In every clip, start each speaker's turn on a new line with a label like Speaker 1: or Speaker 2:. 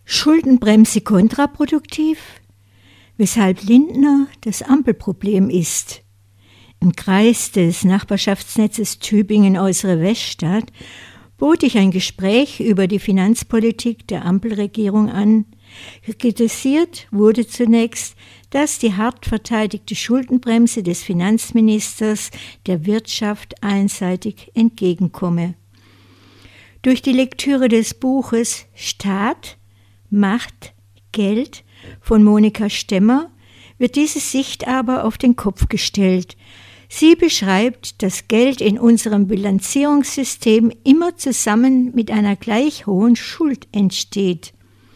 Speaker 1: Schuldenbremse kontraproduktiv? Weshalb Lindner das Ampelproblem ist. Im Kreis des Nachbarschaftsnetzes Tübingen-Äußere Weststadt bot ich ein Gespräch über die Finanzpolitik der Ampelregierung an. Kritisiert wurde zunächst, dass die hart verteidigte Schuldenbremse des Finanzministers der Wirtschaft einseitig entgegenkomme. Durch die Lektüre des Buches Staat, Macht, Geld von Monika Stemmer wird diese Sicht aber auf den Kopf gestellt. Sie beschreibt, dass Geld in unserem Bilanzierungssystem immer zusammen mit einer gleich hohen Schuld entsteht.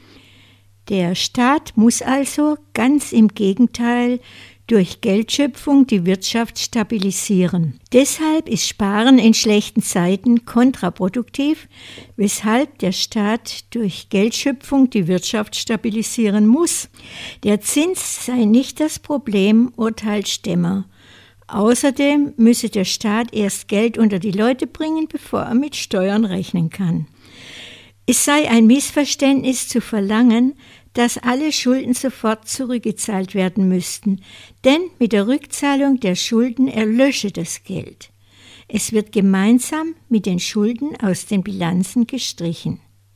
Speaker 1: Der Staat muss also ganz im Gegenteil durch Geldschöpfung die Wirtschaft stabilisieren. Deshalb ist Sparen in schlechten Zeiten kontraproduktiv, weshalb der Staat durch Geldschöpfung die Wirtschaft stabilisieren muss. Der Zins sei nicht das Problem, urteilt Stemmer. Außerdem müsse der Staat erst Geld unter die Leute bringen, bevor er mit Steuern rechnen kann. Es sei ein Missverständnis zu verlangen, dass alle Schulden sofort zurückgezahlt werden müssten, denn mit der Rückzahlung der Schulden erlösche das Geld. Es wird gemeinsam mit den Schulden aus den Bilanzen gestrichen.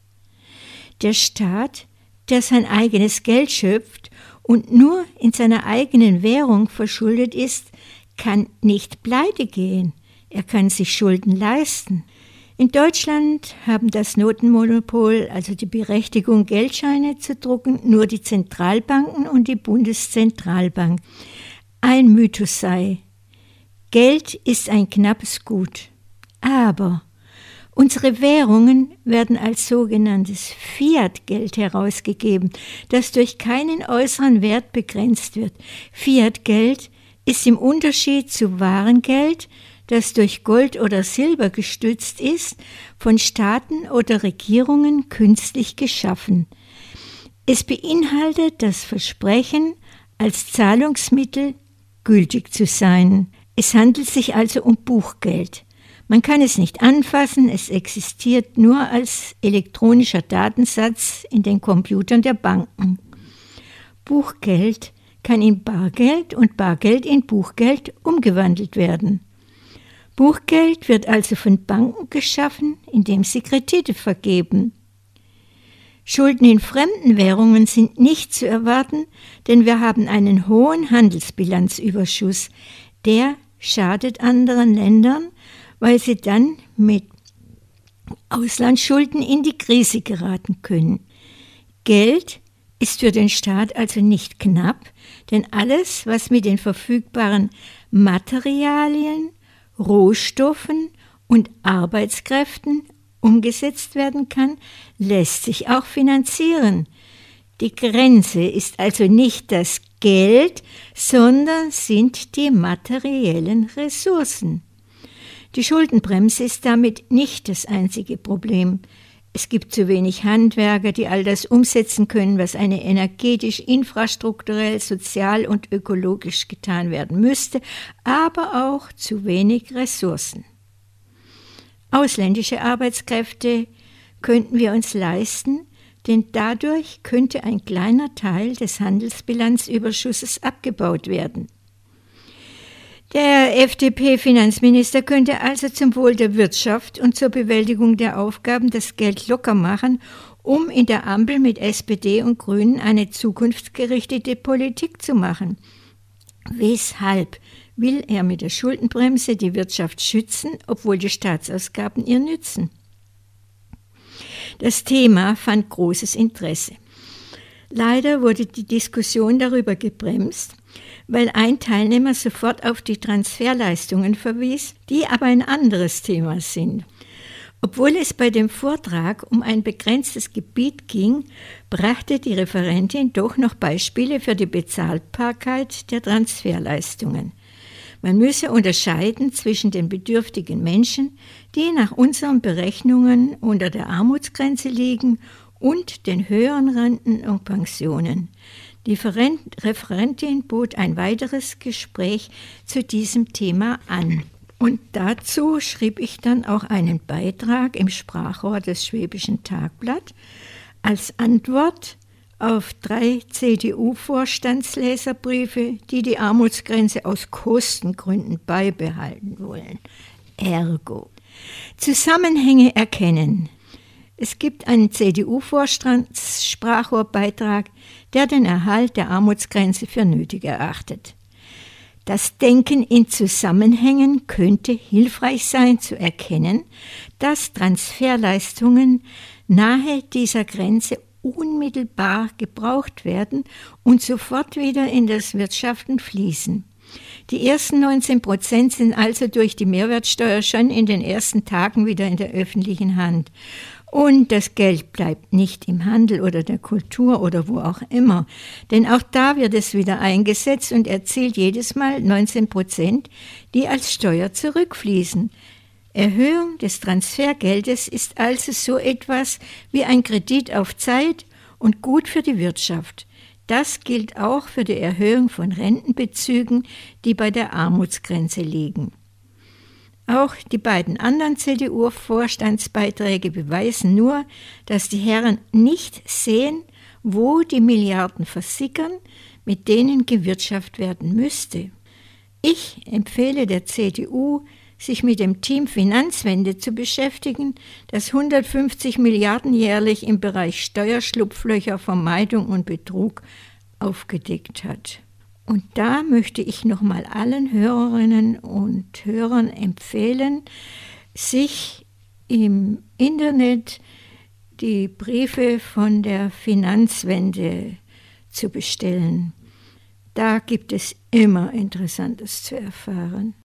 Speaker 1: Der Staat, der sein eigenes Geld schöpft und nur in seiner eigenen Währung verschuldet ist, kann nicht pleite gehen. Er kann sich Schulden leisten. In Deutschland haben das Notenmonopol, also die Berechtigung, Geldscheine zu drucken, nur die Zentralbanken und die Bundeszentralbank. Ein Mythos sei: Geld ist ein knappes Gut. Aber unsere Währungen werden als sogenanntes Fiat-Geld herausgegeben, das durch keinen äußeren Wert begrenzt wird. Fiat-Geld ist im Unterschied zu Warengeld, das durch Gold oder Silber gestützt ist, von Staaten oder Regierungen künstlich geschaffen. Es beinhaltet das Versprechen, als Zahlungsmittel gültig zu sein. Es handelt sich also um Buchgeld. Man kann es nicht anfassen, es existiert nur als elektronischer Datensatz in den Computern der Banken. Buchgeld kann in Bargeld und Bargeld in Buchgeld umgewandelt werden. Buchgeld wird also von Banken geschaffen, indem sie Kredite vergeben. Schulden in fremden Währungen sind nicht zu erwarten, denn wir haben einen hohen Handelsbilanzüberschuss. Der schadet anderen Ländern, weil sie dann mit Auslandsschulden in die Krise geraten können. Geld ist für den Staat also nicht knapp, denn alles, was mit den verfügbaren Materialien, Rohstoffen und Arbeitskräften umgesetzt werden kann, lässt sich auch finanzieren. Die Grenze ist also nicht das Geld, sondern sind die materiellen Ressourcen. Die Schuldenbremse ist damit nicht das einzige Problem. Es gibt zu wenig Handwerker, die all das umsetzen können, was energetisch, infrastrukturell, sozial und ökologisch getan werden müsste, aber auch zu wenig Ressourcen. Ausländische Arbeitskräfte könnten wir uns leisten, denn dadurch könnte ein kleiner Teil des Handelsbilanzüberschusses abgebaut werden. Der FDP-Finanzminister könnte also zum Wohl der Wirtschaft und zur Bewältigung der Aufgaben das Geld locker machen, um in der Ampel mit SPD und Grünen eine zukunftsgerichtete Politik zu machen. Weshalb will er mit der Schuldenbremse die Wirtschaft schützen, obwohl die Staatsausgaben ihr nützen? Das Thema fand großes Interesse. Leider wurde die Diskussion darüber gebremst, weil ein Teilnehmer sofort auf die Transferleistungen verwies, die aber ein anderes Thema sind. Obwohl es bei dem Vortrag um ein begrenztes Gebiet ging, brachte die Referentin doch noch Beispiele für die Bezahlbarkeit der Transferleistungen. Man müsse unterscheiden zwischen den bedürftigen Menschen, die nach unseren Berechnungen unter der Armutsgrenze liegen, und den höheren Renten und Pensionen. Die Referentin bot ein weiteres Gespräch zu diesem Thema an. Und dazu schrieb ich dann auch einen Beitrag im Sprachrohr des Schwäbischen Tagblatt. als Antwort auf 3 CDU-Vorstandsleserbriefe, die die Armutsgrenze aus Kostengründen beibehalten wollen. Ergo. Zusammenhänge erkennen. Es gibt einen CDU-Vorstandssprachrohrbeitrag, der den Erhalt der Armutsgrenze für nötig erachtet. Das Denken in Zusammenhängen könnte hilfreich sein, zu erkennen, dass Transferleistungen nahe dieser Grenze unmittelbar gebraucht werden und sofort wieder in das Wirtschaften fließen. Die ersten 19% sind also durch die Mehrwertsteuer schon in den ersten Tagen wieder in der öffentlichen Hand. Und das Geld bleibt nicht im Handel oder der Kultur oder wo auch immer, denn auch da wird es wieder eingesetzt und erzielt jedes Mal 19%, die als Steuer zurückfließen. Erhöhung des Transfergeldes ist also so etwas wie ein Kredit auf Zeit und gut für die Wirtschaft. Das gilt auch für die Erhöhung von Rentenbezügen, die bei der Armutsgrenze liegen. Auch die beiden anderen CDU-Vorstandsbeiträge beweisen nur, dass die Herren nicht sehen, wo die Milliarden versickern, mit denen gewirtschaftet werden müsste. Ich empfehle der CDU, sich mit dem Team Finanzwende zu beschäftigen, das 150 Milliarden jährlich im Bereich Steuerschlupflöcher, Vermeidung und Betrug aufgedeckt hat. Und da möchte ich nochmal allen Hörerinnen und Hörern empfehlen, sich im Internet die Briefe von der Finanzwende zu bestellen. Da gibt es immer Interessantes zu erfahren.